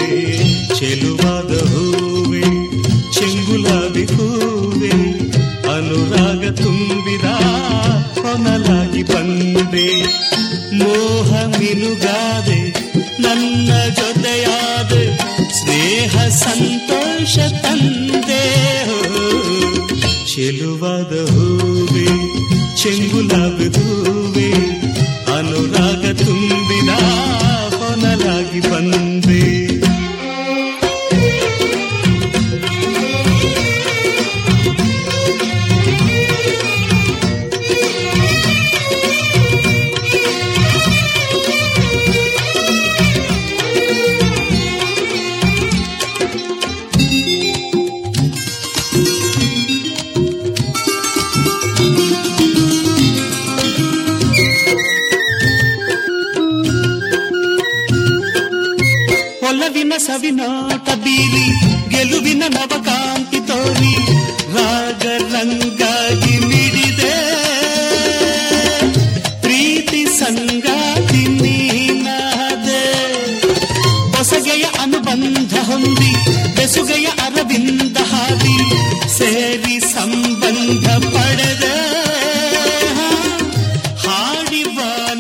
ಚೆಲುವಾದ ಹೂವೆ ಚೆಂಗುಲಾಬಿ ಹೂವೆ ಅನುರಾಗ ತುಂಬಿದ ಹೊನಲಾಗಿ ಬಂದೆ. ಮೋಹ ಮಿನುಗಾದೆ ನನ್ನ ಜೊತೆಯಾದೆ ಸ್ನೇಹ ಸಂತೋಷ ತಂದೆ. ಚೆಲುವಾದ ಹೂವೆ ಚೆಂಗುಲಾಬಿ ಹೂವೆ ಅನುರಾಗ ತುಂಬಿದ ಹೊನಲಾಗಿ ಬಂದೆ. ಒಲವಿನ ಸವಿನೋಟ ಬೀರಿ ಗೆಲುವಿನ ನವಕಾಂತಿ ತೋರಿ ರಾಗ ರಂಗಾಗಿ ಮಿಡಿದೆ ಪ್ರೀತಿ ಸಂಗಾತಿ ನೀನಾದೆ. ಹೊಸಗೆಯ ಅನುಬಂಧ ಹೊಂದಿ ಬೆಸುಗೆಯ ಅರವಿಂದ ಹಾದಿ ಸೇರಿ ಸಂಬಂಧ ಪಡೆದೆ. ಹಾಡಿವ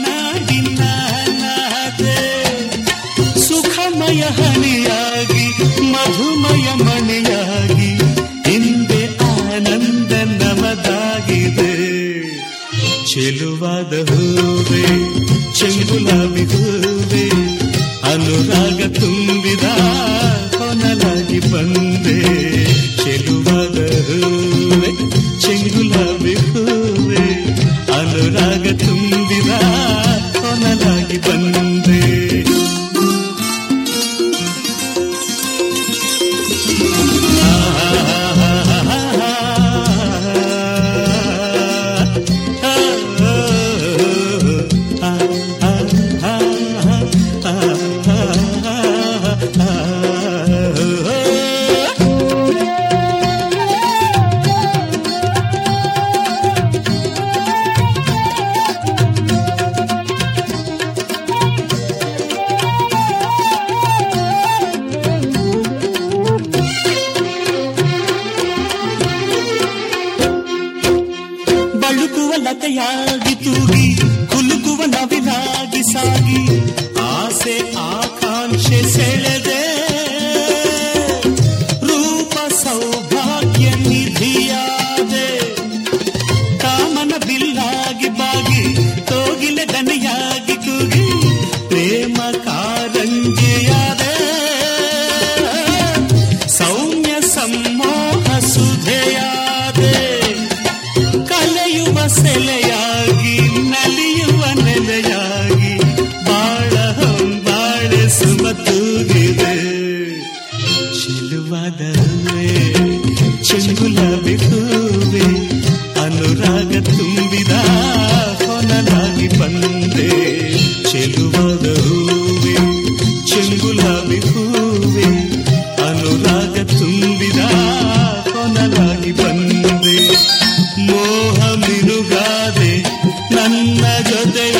ನಾಡಿನಾದೆ ಸುಖಮಯ ಹನಿಯಾಗಿ ಮಧುಮಯ ಮಣಿಯಾಗಿ ಹಿಂದೆ ಆನಂದ ನಮದಾಗಿದೆ. ಚೆಲುವಾದ ಹೂವೆ ಚೆಂಗುಲಾಬಿ ಹೂವೆ ಅನುರಾಗ ತುಂಬಿದ ಹೊನಲಾಗಿ ಬಂದೆ. ಚೆಲುವಾದ ಹೂವೆ ಚೆಂಗುಲಾಬಿ ಹೂವೆ ಅನುರಾಗ ತುಂಬಿದ ಹೊನಲಾಗಿ ಬಂದೆ. ಬಳುಕುವ ಲತೆಯಾಗಿ ತೂಗಿ ಕುಲುಕುವ ನವಿಲಾಗಿ ಸಾಗಿ ಆಸೆ ಆಕಾಂಕ್ಷೆ ಸೆಳೆದೆ. ರೂಪ ಸೌಭಾಗ್ಯ ನಿಧಿಯಾದೆ ಕಾಮನ ಬಿಲ್ಲಾಗಿ ಬಾಗಿ ತೋಗಿಲೆ ದನಿಯಾಗಿ ಕೂಗಿ ಪ್ರೇಮ ಕಾರಂಜಿಯಾದೆ. ಸೌಮ್ಯ ಸಮ್ಮೋಹ ಸುಧೆಯಾದೆ ಕಲೆಯುವ ಸೆಲೆಯಾಗಿ ನಲಿಯುವ ನೆಲೆಯಾಗಿ ಬಾಳ ಹೊಂಬಾಳೆ ಸುಮತೂಗಿದೆ. ಚೆಲುವಾದ ಹೂವೆ ಚೆಂಗುಲಾಬಿ ಹೂವೆ ಅನುರಾಗ ತುಂಬಿದ ಹೊನಲಾಗಿ ಬಂದೆ. ಚೆಲುವಾದ ಹೂವೆ ಚೆಂಗುಲಾಬಿ ಹೂವೆ ಅನುರಾಗ ತುಂಬಿದ ಹೊನಲಾಗಿ ಬಂದೆ. ಮೋಹ ಮಿನುಗಾದೆ ನನ್ನ ಜೊತೆ